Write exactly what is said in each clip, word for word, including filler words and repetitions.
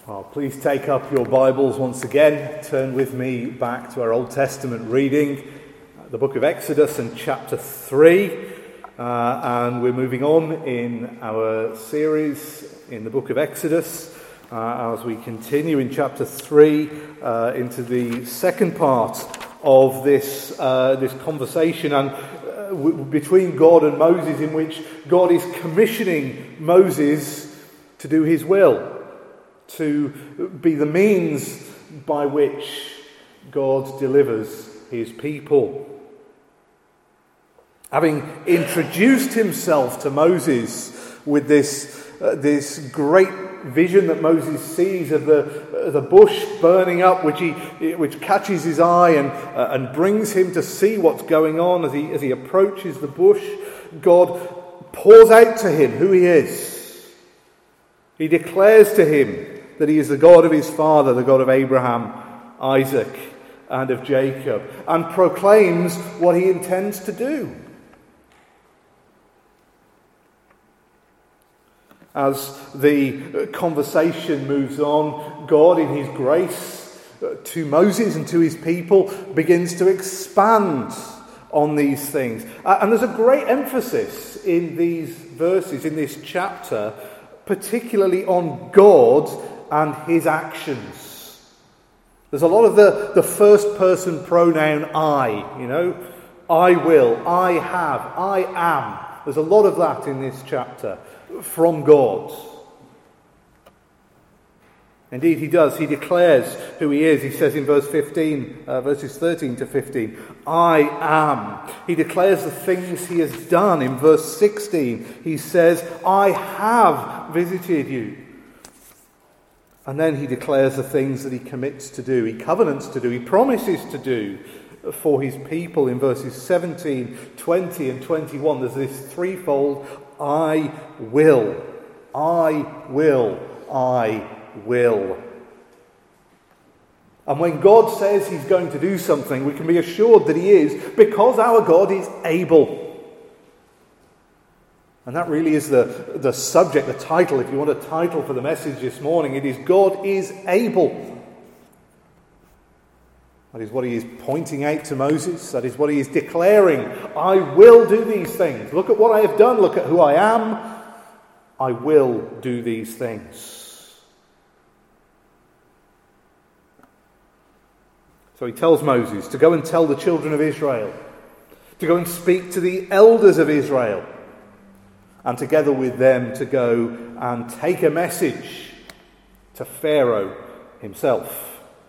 Oh, please take up your Bibles once again. Turn with me back to our Old Testament reading, the book of Exodus and chapter three. Uh, and we're moving on in our series in the book of Exodus uh, as we continue in chapter three uh, into the second part of this, uh, this conversation and uh, w- between God and Moses, in which God is commissioning Moses to do his will, to be the means by which God delivers his people. Having introduced himself to Moses with this, uh, this great vision that Moses sees of the, uh, the bush burning up, which he which catches his eye and, uh, and brings him to see what's going on as he, as he approaches the bush, God pours out to him who he is. He declares to him that he is the God of his father, the God of Abraham, Isaac, and of Jacob, and proclaims what he intends to do. As the conversation moves on, God, in his grace to Moses and to his people, begins to expand on these things. And there's a great emphasis in these verses, in this chapter, particularly on God and his actions. There's a lot of the, the first person pronoun I, you know, I will, I have, I am. There's a lot of that in this chapter from God. Indeed, he does. He declares who he is. He says in verse fifteen, uh, verses thirteen to fifteen, I am. He declares the things he has done. In verse sixteen, he says, I have visited you. And then he declares the things that he commits to do, he covenants to do, he promises to do for his people. In verses seventeen, twenty and twenty-one, there's this threefold I will, I will, I will. And when God says he's going to do something, we can be assured that he is, because our God is able. And that really is the, the subject, the title. If you want a title for the message this morning, it is God is able. That is what he is pointing out to Moses. That is what he is declaring. I will do these things. Look at what I have done. Look at who I am. I will do these things. So he tells Moses to go and tell the children of Israel, to go and speak to the elders of Israel, and together with them to go and take a message to Pharaoh himself.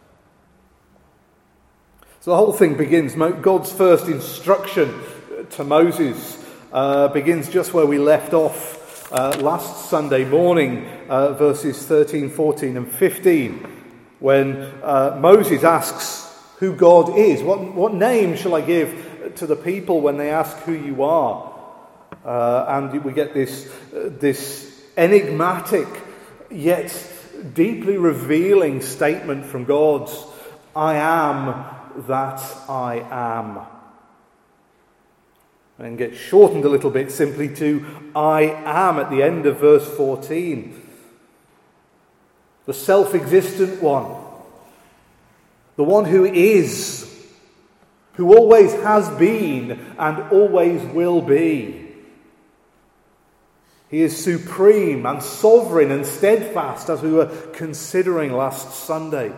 So the whole thing begins, God's first instruction to Moses uh, begins just where we left off uh, last Sunday morning, uh, verses thirteen, fourteen and fifteen, when uh, Moses asks who God is. What, what name shall I give to the people when they ask who you are? Uh, and we get this, uh, this enigmatic yet deeply revealing statement from God, I am that I am. And gets shortened a little bit simply to I am at the end of verse fourteen. The self-existent one. The one who is. Who always has been and always will be. He is supreme and sovereign and steadfast, as we were considering last Sunday.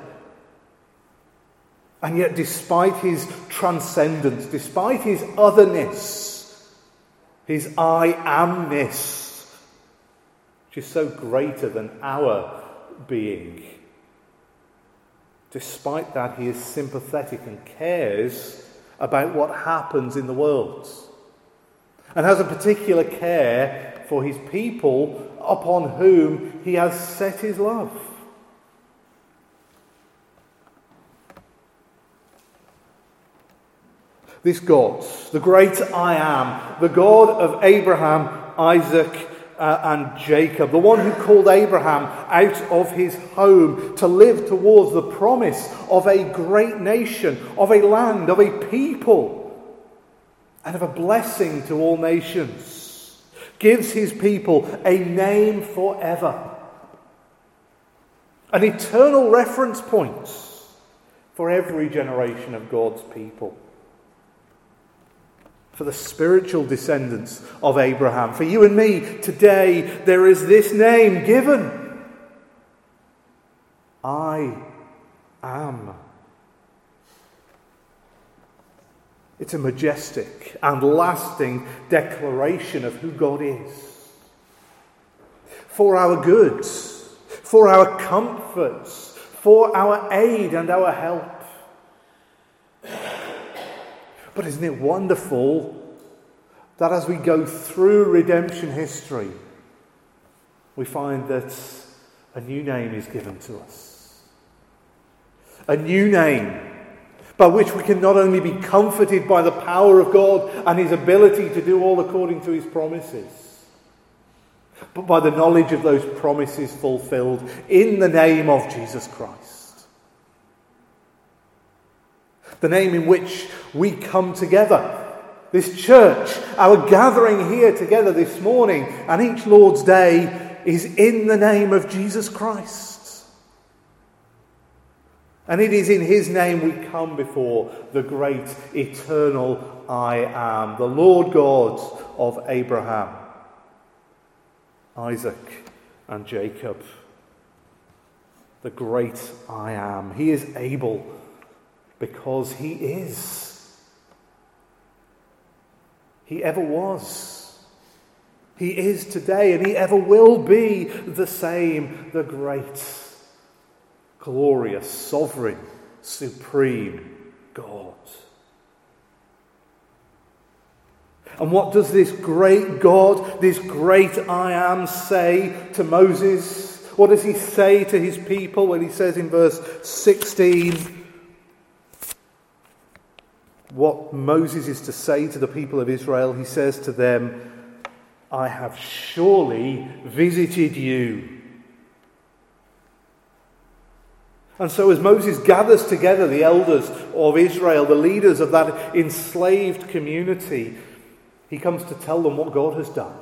And yet, despite his transcendence, despite his otherness, his I amness, which is so greater than our being, despite that, he is sympathetic and cares about what happens in the world, and has a particular care for his people upon whom he has set his love. This God, the great I am, the God of Abraham, Isaac, uh, and Jacob, the one who called Abraham out of his home to live towards the promise of a great nation, of a land, of a people, and of a blessing to all nations, gives his people a name forever. an eternal reference point for every generation of God's people. For the spiritual descendants of Abraham, for you and me, today there is this name given. I am. It's a majestic and lasting declaration of who God is. For our goods, for our comforts, for our aid and our help. But isn't it wonderful that as we go through redemption history, we find that a new name is given to us. A new name by which we can not only be comforted by the power of God and his ability to do all according to his promises, but by the knowledge of those promises fulfilled in the name of Jesus Christ. The name in which we come together. This church, our gathering here together this morning and each Lord's Day is in the name of Jesus Christ. And it is in his name we come before the great eternal I am, the Lord God of Abraham, Isaac and Jacob. The great I am. He is able because he is. He ever was. He is today and he ever will be the same, the great, glorious, sovereign, supreme God. And what does this great God, this great I am, say to Moses? What does he say to his people when he says in verse sixteen, what Moses is to say to the people of Israel? He says to them, I have surely visited you. And so as Moses gathers together the elders of Israel, the leaders of that enslaved community, he comes to tell them what God has done.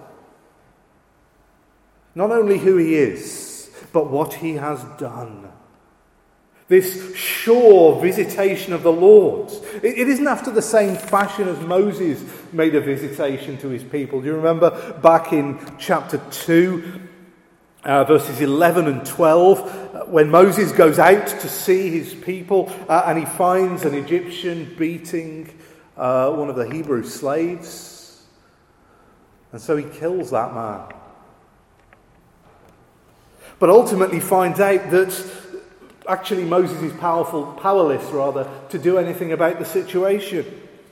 Not only who he is, but what he has done. This sure visitation of the Lord. It isn't after the same fashion as Moses made a visitation to his people. Do you remember back in chapter two, uh, verses eleven and twelve, uh, when Moses goes out to see his people uh, and he finds an Egyptian beating uh, one of the Hebrew slaves. And so he kills that man. But ultimately finds out that actually Moses is powerful, powerless rather, to do anything about the situation.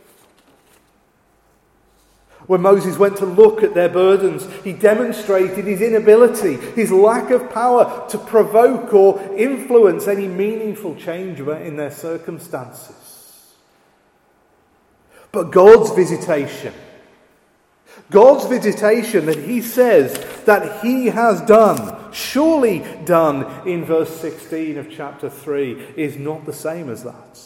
When Moses went to look at their burdens, he demonstrated his inability, his lack of power to provoke or influence any meaningful change in their circumstances. But God's visitation, God's visitation that he says that he has done, surely done in verse sixteen of chapter three, is not the same as that.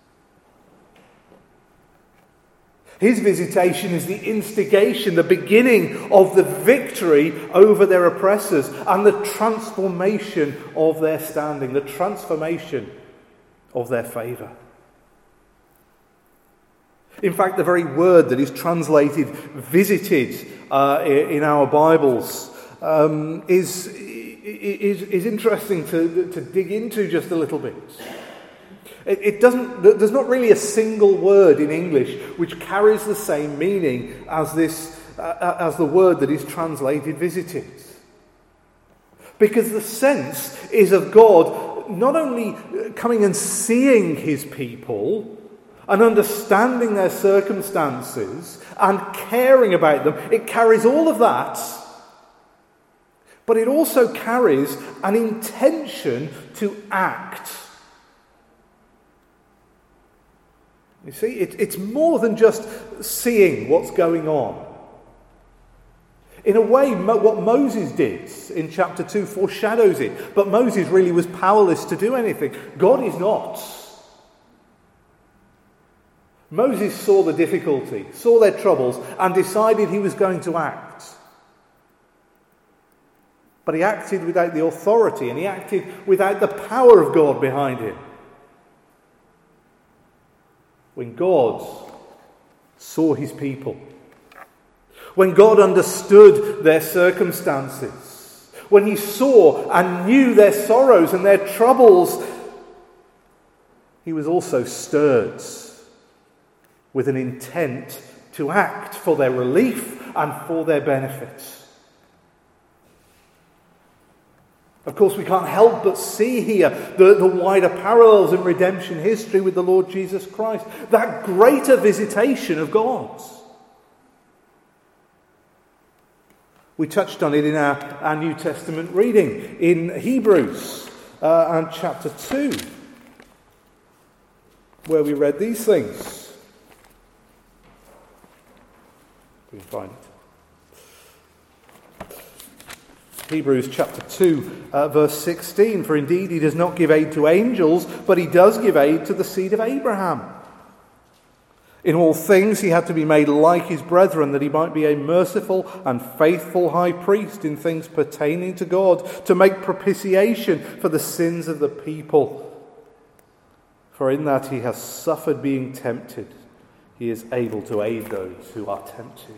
His visitation is the instigation, the beginning of the victory over their oppressors and the transformation of their standing, the transformation of their favour. In fact, the very word that is translated visited uh, in our Bibles um, is, is, is interesting to, to dig into just a little bit. It, it doesn't. There's not really a single word in English which carries the same meaning as this, uh, as the word that is translated visited. Because the sense is of God not only coming and seeing his people and understanding their circumstances and caring about them. It carries all of that, but it also carries an intention to act. You see, it, it's more than just seeing what's going on. In a way, Mo- what Moses did in chapter two foreshadows it, but Moses really was powerless to do anything. God is not. Moses saw the difficulty, saw their troubles, and decided he was going to act. but he acted without the authority, and he acted without the power of God behind him. When God saw his people, when God understood their circumstances, when he saw and knew their sorrows and their troubles, he was also stirred with an intent to act for their relief and for their benefit. Of course, we can't help but see here the, the wider parallels in redemption history with the Lord Jesus Christ. That greater visitation of God. We touched on it in our, our New Testament reading in Hebrews uh, and chapter two, where we read these things. We can find it. Hebrews chapter two, uh, verse sixteen. For indeed he does not give aid to angels, but he does give aid to the seed of Abraham. In all things he had to be made like his brethren, that he might be a merciful and faithful high priest in things pertaining to God, to make propitiation for the sins of the people. For in that he has suffered being tempted, he is able to aid those who are tempted.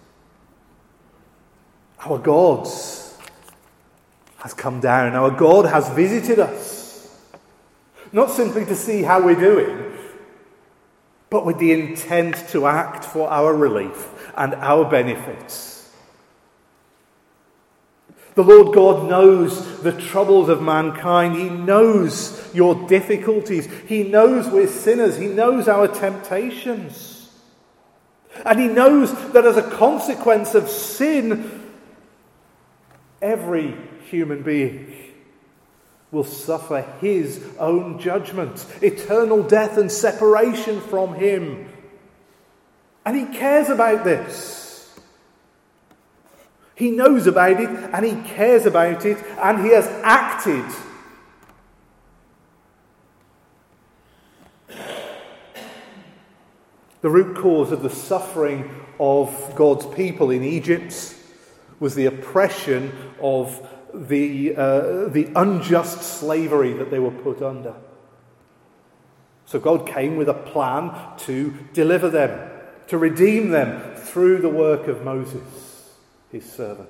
Our God has come down. Our God has visited us. Not simply to see how we're doing, but with the intent to act for our relief and our benefits. The Lord God knows the troubles of mankind. He knows your difficulties. He knows we're sinners. He knows our temptations. And he knows that as a consequence of sin, every human being will suffer his own judgment, eternal death and separation from him. And he cares about this. He knows about it and he cares about it, and he has acted. The root cause of the suffering of God's people in Egypt was the oppression of the uh, the unjust slavery that they were put under. So God came with a plan to deliver them, to redeem them through the work of Moses, his servant.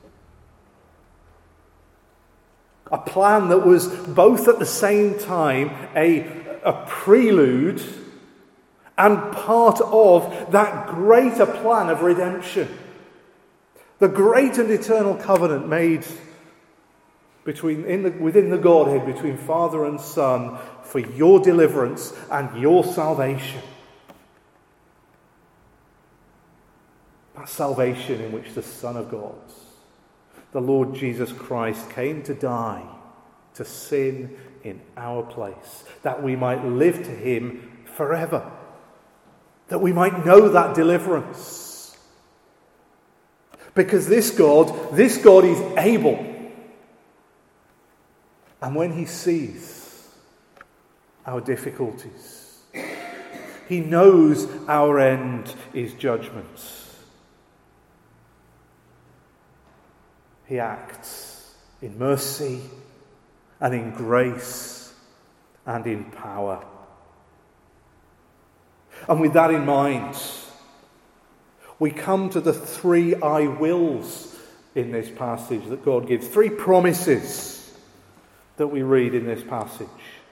A plan that was both at the same time a, a prelude and part of that greater plan of redemption. The great and eternal covenant made between in the, within the Godhead, between Father and Son, for your deliverance and your salvation. That salvation in which the Son of God, the Lord Jesus Christ, came to die, to sin in our place, that we might live to him forever, that we might know that deliverance. Because this God, this God is able. And when he sees our difficulties, he knows our end is judgment. He acts in mercy and in grace and in power. And with that in mind, we come to the three I wills in this passage that God gives. Three promises that we read in this passage.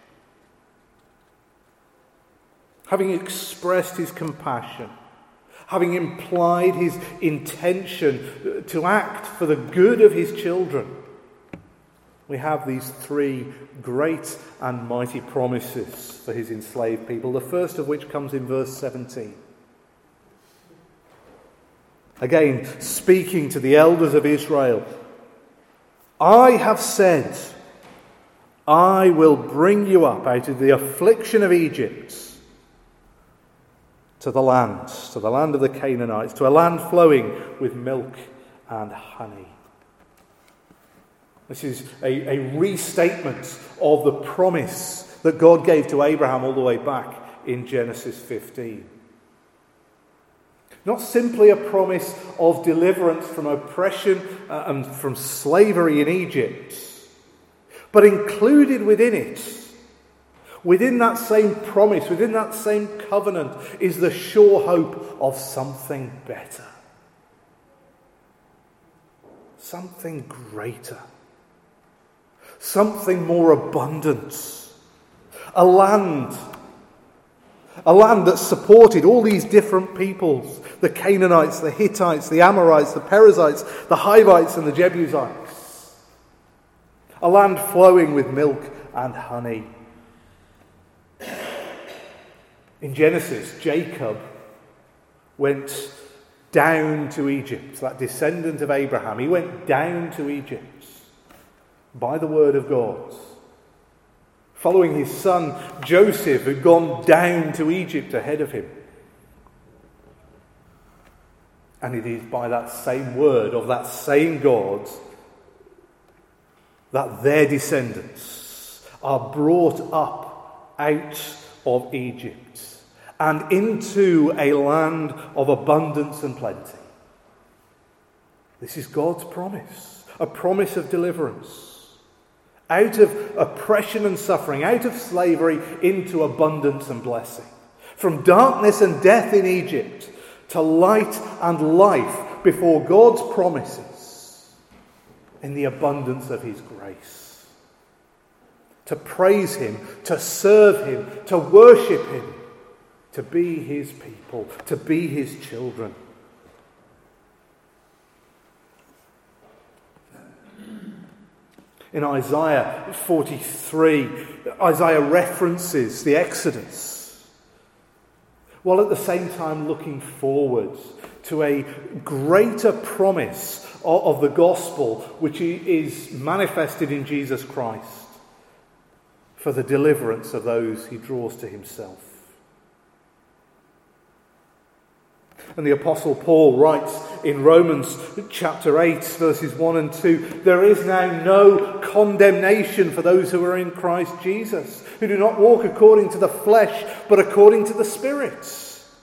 Having expressed his compassion, having implied his intention to act for the good of his children, we have these three great and mighty promises for his enslaved people, the first of which comes in verse seventeen. Again, speaking to the elders of Israel, I have said, I will bring you up out of the affliction of Egypt to the land, to the land of the Canaanites, to a land flowing with milk and honey. This is a, a restatement of the promise that God gave to Abraham all the way back in Genesis fifteen. Not simply a promise of deliverance from oppression uh, and from slavery in Egypt, but included within it, within that same promise, within that same covenant, is the sure hope of something better. Something greater. Something more abundant. A land. A land that supported all these different peoples. The Canaanites, the Hittites, the Amorites, the Perizzites, the Hivites and the Jebusites. A land flowing with milk and honey. In Genesis, Jacob went down to Egypt, that descendant of Abraham. He went down to Egypt by the word of God, following his son Joseph, who'd gone down to Egypt ahead of him. And it is by that same word of that same God that their descendants are brought up out of Egypt and into a land of abundance and plenty. This is God's promise, a promise of deliverance. Out of oppression and suffering, out of slavery into abundance and blessing. From darkness and death in Egypt to light and life before God's promises in the abundance of his grace. To praise him, to serve him, to worship him, to be his people, to be his children. In Isaiah forty-three, Isaiah references the Exodus, while at the same time looking forward to a greater promise of the gospel which is manifested in Jesus Christ for the deliverance of those he draws to himself. And the Apostle Paul writes in Romans chapter eight, verses one and two, there is now no condemnation for those who are in Christ Jesus, who do not walk according to the flesh, but according to the Spirit.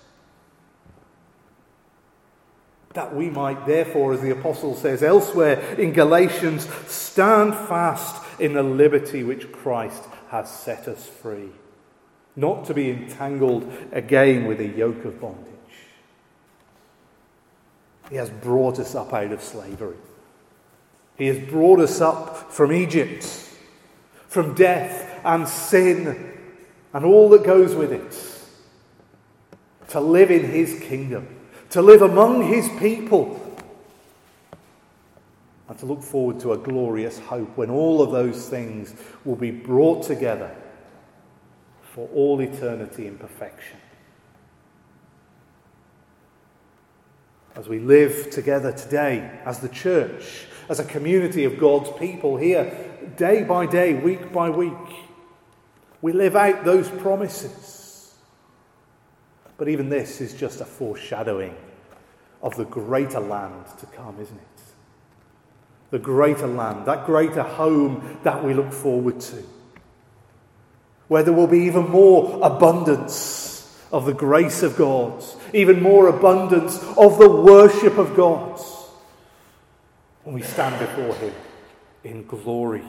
That we might therefore, as the Apostle says elsewhere in Galatians, stand fast in the liberty which Christ has set us free, not to be entangled again with a yoke of bondage. He has brought us up out of slavery. He has brought us up from Egypt, from death and sin and all that goes with it, to live in his kingdom, to live among his people, and to look forward to a glorious hope when all of those things will be brought together for all eternity in perfection. As we live together today as the church, as a community of God's people here, day by day, week by week, we live out those promises. But even this is just a foreshadowing of the greater land to come, isn't it? The greater land, that greater home that we look forward to, where there will be even more abundance of the grace of God, even more abundance of the worship of God when we stand before him in glory.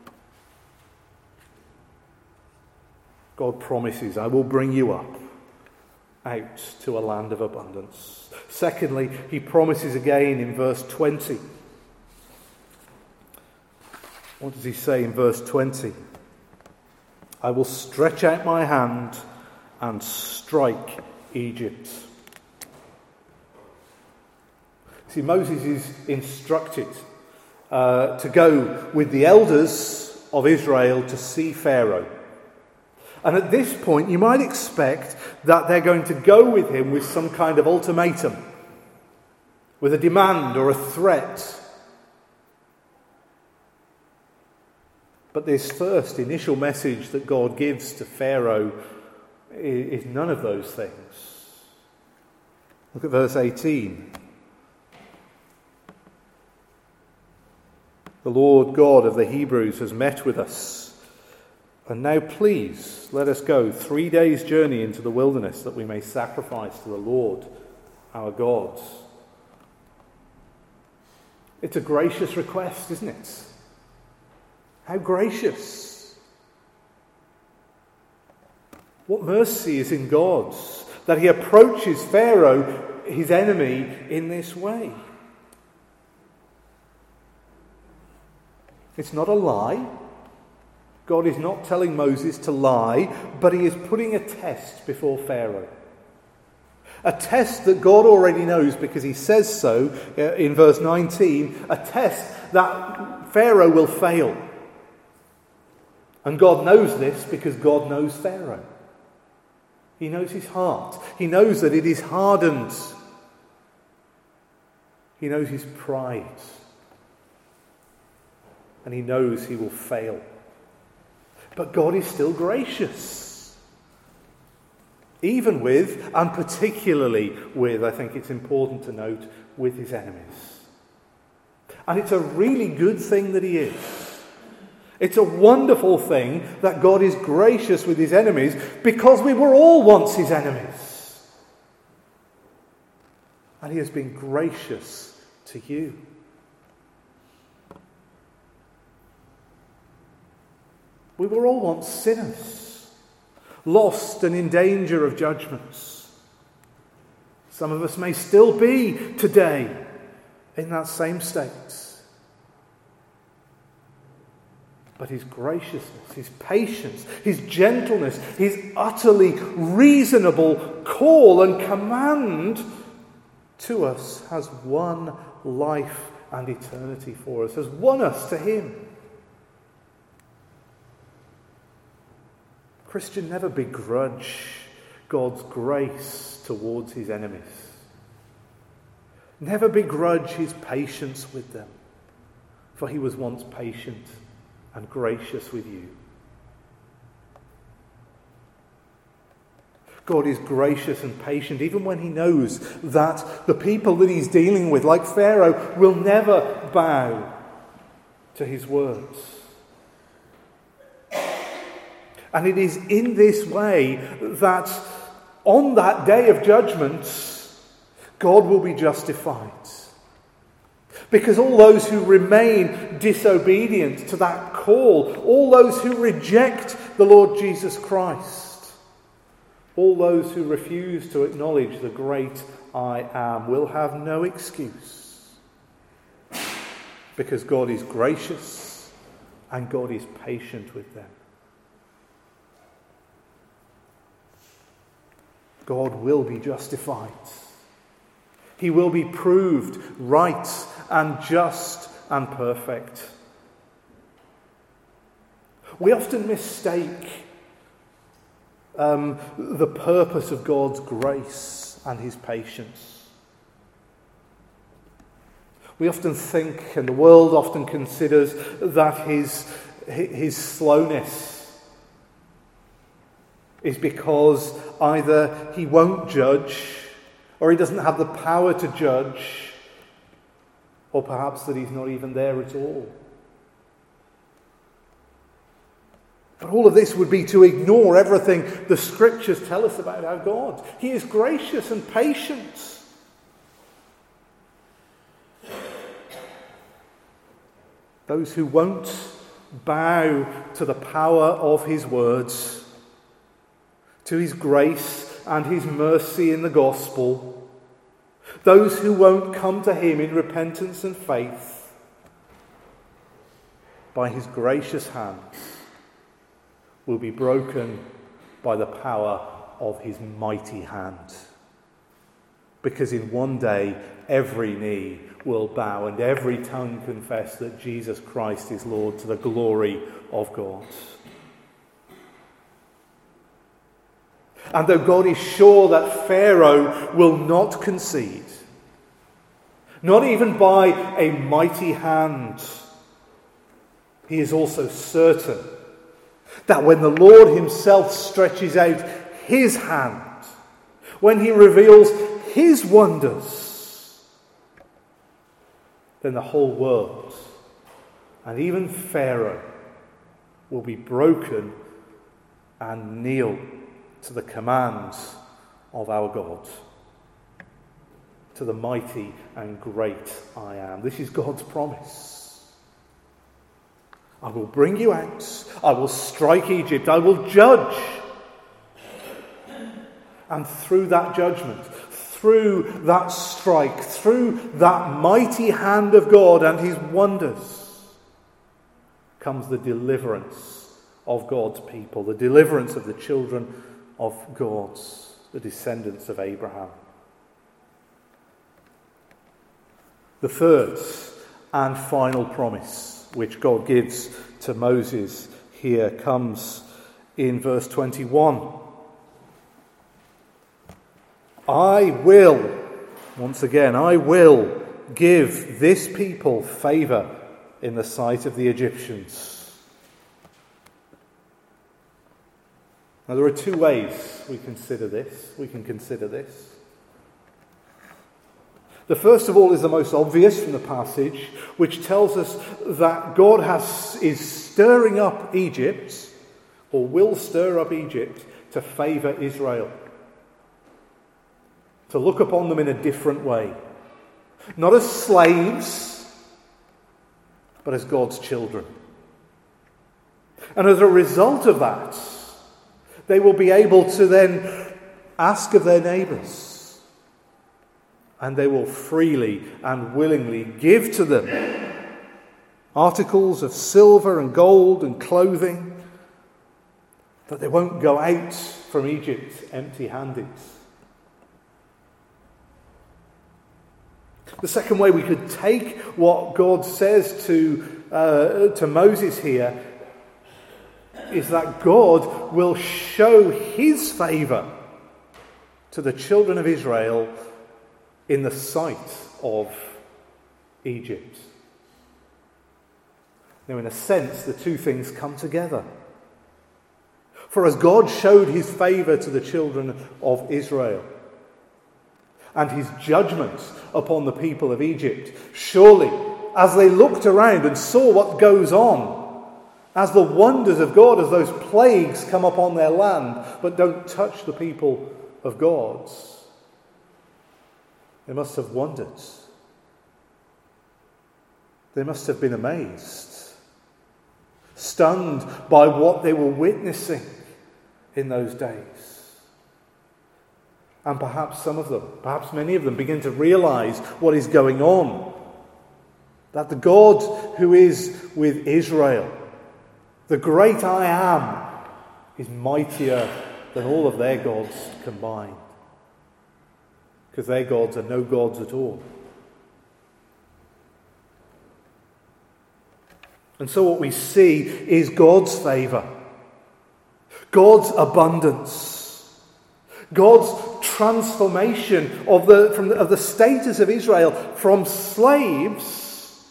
God promises, I will bring you up out to a land of abundance. Secondly, he promises again in verse twenty. What does he say in verse twenty? I will stretch out my hand and strike Egypt. See, Moses is instructed uh, to go with the elders of Israel to see Pharaoh. And at this point, you might expect that they're going to go with him with some kind of ultimatum, with a demand or a threat. But this first initial message that God gives to Pharaoh is none of those things. Look at verse eighteen. The Lord God of the Hebrews has met with us. And now please let us go three days' journey into the wilderness that we may sacrifice to the Lord our God. It's a gracious request, isn't it? How gracious. What mercy is in God that he approaches Pharaoh, his enemy, in this way. It's not a lie. God is not telling Moses to lie, but he is putting a test before Pharaoh. A test that God already knows because he says so in verse nineteen, a test that Pharaoh will fail. And God knows this because God knows Pharaoh. He knows his heart. He knows that it is hardened. He knows his pride. And he knows he will fail. But God is still gracious. Even with, and particularly with, I think it's important to note, with his enemies. And it's a really good thing that he is. It's a wonderful thing that God is gracious with his enemies because we were all once his enemies. And he has been gracious to you. We were all once sinners, lost and in danger of judgments. Some of us may still be today in that same state. But his graciousness, his patience, his gentleness, his utterly reasonable call and command to us has won life and eternity for us, has won us to him. Christian, never begrudge God's grace towards his enemies. Never begrudge his patience with them, for he was once patient and gracious with you. God is gracious and patient even when he knows that the people that he's dealing with, like Pharaoh, will never bow to his words. And it is in this way that on that day of judgment, God will be justified. Because all those who remain disobedient to that call, all those who reject the Lord Jesus Christ, all those who refuse to acknowledge the great I am will have no excuse. Because God is gracious and God is patient with them. God will be justified. He will be proved right and just and perfect. We often mistake um, the purpose of God's grace and his patience. We often think, and the world often considers, that his, his slowness is because either he won't judge, or he doesn't have the power to judge, or perhaps that he's not even there at all. But all of this would be to ignore everything the scriptures tell us about our God. He is gracious and patient. Those who won't bow to the power of his words, to his grace and his mercy in the gospel, those who won't come to him in repentance and faith, by his gracious hands, will be broken by the power of his mighty hand. Because in one day, every knee will bow and every tongue confess that Jesus Christ is Lord, to the glory of God. And though God is sure that Pharaoh will not concede, not even by a mighty hand, he is also certain that when the Lord himself stretches out his hand, when he reveals his wonders, then the whole world, and even Pharaoh, will be broken and kneel to the commands of our God. to the mighty and great I am. This is God's promise. I will bring you out. I will strike Egypt. I will judge. And through that judgment, through that strike, through that mighty hand of God and his wonders, comes the deliverance of God's people, the deliverance of the children of God, the descendants of Abraham. The third and final promise which God gives to Moses here comes in verse twenty-one. I will, once again, I will give this people favour in the sight of the Egyptians. Now there are two ways we consider this. We can consider this. The first of all is the most obvious from the passage, which tells us that God has, is stirring up Egypt, or will stir up Egypt, to favour Israel. To look upon them in a different way. Not as slaves, but as God's children. And as a result of that, they will be able to then ask of their neighbours. And they will freely and willingly give to them articles of silver and gold and clothing, that they won't go out from Egypt empty-handed. The second way we could take what God says to, uh, to Moses here is that God will show his favour to the children of Israel in the sight of Egypt. Now, in a sense, the two things come together. For as God showed his favour to the children of Israel and his judgment upon the people of Egypt, surely, as they looked around and saw what goes on, as the wonders of God, as those plagues come upon their land but don't touch the people of God, they must have wondered. They must have been amazed, stunned by what they were witnessing in those days. And perhaps some of them, perhaps many of them, begin to realize what is going on. That the God who is with Israel, the great I am, is mightier than all of their gods combined. Because their gods are no gods at all. And so what we see is God's favour, God's abundance, God's transformation of the, from the, of the status of Israel from slaves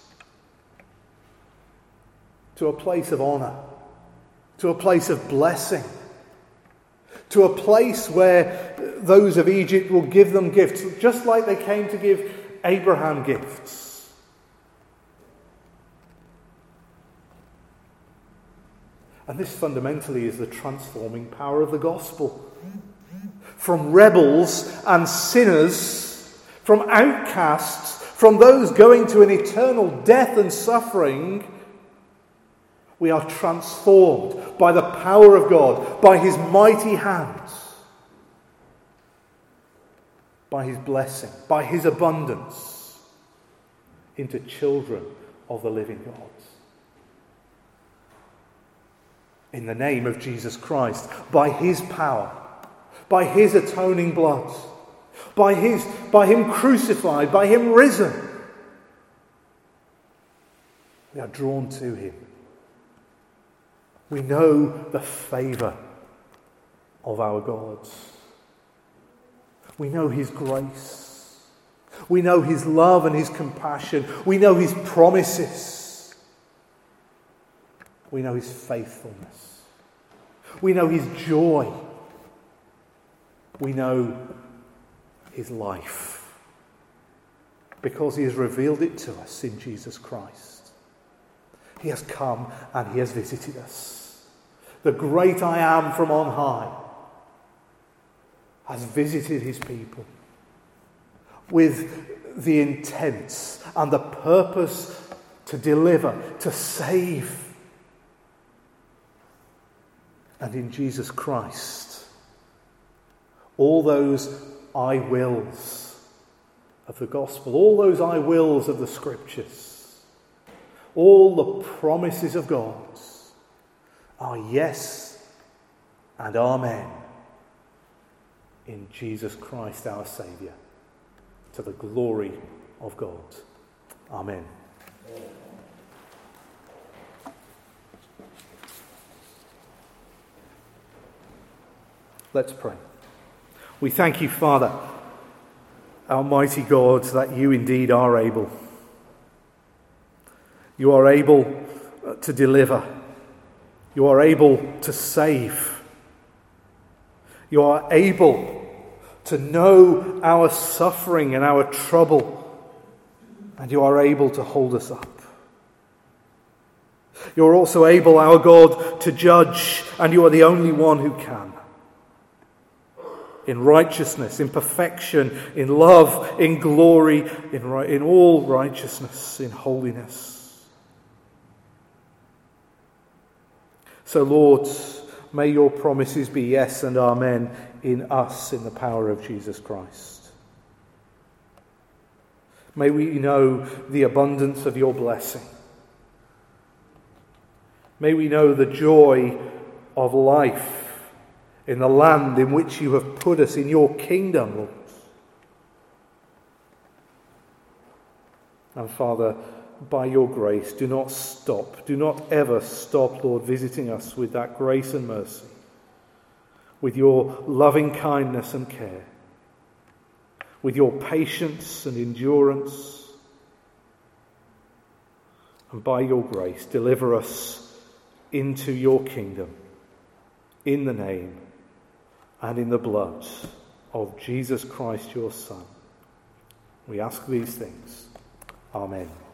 to a place of honour, to a place of blessing, to a place where those of Egypt will give them gifts, just like they came to give Abraham gifts. And this fundamentally is the transforming power of the gospel. From rebels and sinners, from outcasts, from those going to an eternal death and suffering, we are transformed by the power of God, by his mighty hands, by his blessing, by his abundance, into children of the living God. In the name of Jesus Christ, by his power, by his atoning blood, by his, by him crucified, by him risen, we are drawn to him. We know the favour of our God. We know his grace. We know his love and his compassion. We know his promises. We know his faithfulness. We know his joy. We know his life. Because he has revealed it to us in Jesus Christ. He has come and he has visited us. The great I am from on high has visited his people, with the intent and the purpose to deliver, to save. And in Jesus Christ, all those I wills of the gospel, all those I wills of the scriptures, all the promises of God are yes and amen in Jesus Christ our Saviour, to the glory of God. Amen. Let's pray. We thank you, Father, Almighty God, that you indeed are able. You are able to deliver. You are able to save. You are able to know our suffering and our trouble, and you are able to hold us up. You are also able, our God, to judge, and you are the only one who can. In righteousness, in perfection, in love, in glory, in, right, in all righteousness, in holiness. So, Lord, may your promises be yes and amen in us in the power of Jesus Christ. May we know the abundance of your blessing. May we know the joy of life in the land in which you have put us, in your kingdom, Lord. And Father, by your grace, do not stop, do not ever stop, Lord, visiting us with that grace and mercy, with your loving kindness and care, with your patience and endurance. And by your grace, deliver us into your kingdom, in the name and in the blood of Jesus Christ, your Son. We ask these things. Amen.